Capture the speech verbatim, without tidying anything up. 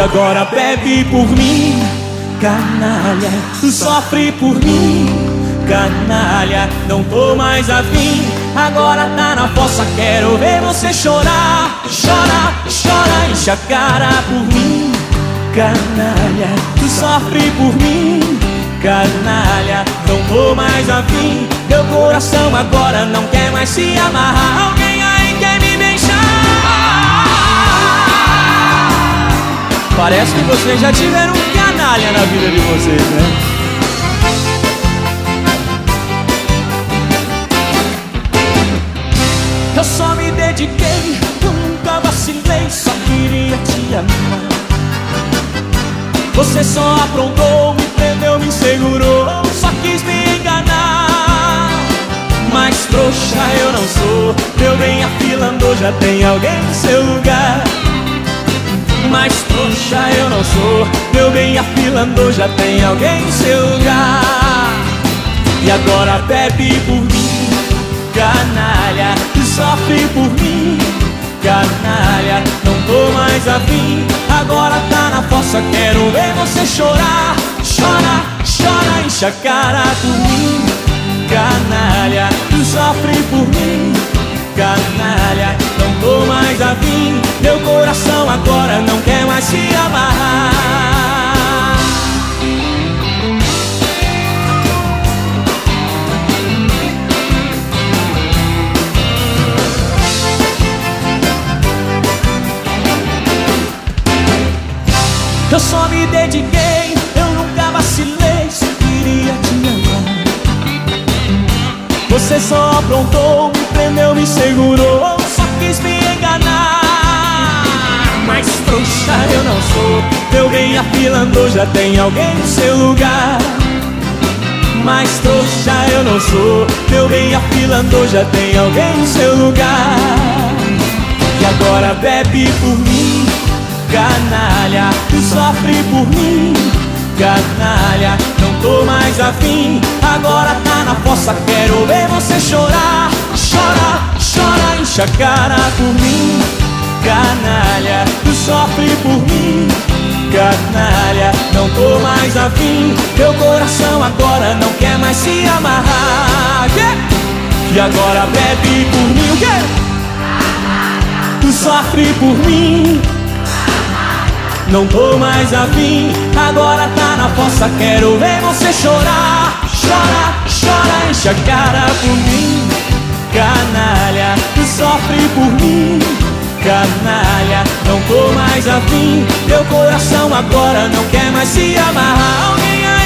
agora bebe por mim, canalha. Tu sofre por mim, canalha. Não tô mais afim, agora tá na fossa. Quero ver você chorar. Chora, chora, enche a cara por mim, canalha. Tu sofre por mim, canalha. Não tô mais afim, meu coração agora não quer mais se amarrar. Alguém aí quer me beijar? Parece que vocês já tiveram um canalha na vida de vocês, né? Eu só me dediquei, eu nunca vacilei, só queria te amar. Você só aprontou, me prendeu, me segurou, só quis me enganar. Mas trouxa eu não sou, meu bem, a fila andou, já tem alguém no seu lugar. Mas trouxa eu não sou, meu bem, a fila andou, já tem alguém no seu lugar. E agora bebe por mim, canalha. Tu sofre por mim, canalha. Não tô mais afim, agora tá na fossa. Quero ver você chorar. Chora, chora, enche a cara por mim, canalha. Tu sofre por mim, canalha. Não tô mais afim, meu coração agora não quer mais se amarrar. Eu só me dediquei, eu nunca vacilei, só queria te amar. Você só aprontou, me prendeu, me segurou, só quis me enganar. Mas trouxa eu não sou, meu bem, a fila andou, já tem alguém no seu lugar. Mas trouxa eu não sou, meu bem, a fila andou, já tem alguém no seu lugar. E agora bebe por mim, canalha. Tu sofre por mim, canalha. Não tô mais afim, agora tá na fossa. Quero ver você chorar. Chora, chora, enche a cara por mim, canalha. Tu sofre por mim, canalha. Não tô mais afim, meu coração agora não quer mais se amarrar. Yeah. E agora bebe por mim, o quê? Tu sofre por mim, não tô mais afim, agora tá na fossa. Quero ver você chorar. Chora, chora, enche a cara por mim, canalha. Tu sofre por mim, canalha. Não tô mais afim, meu coração agora não quer mais se amarrar. Alguém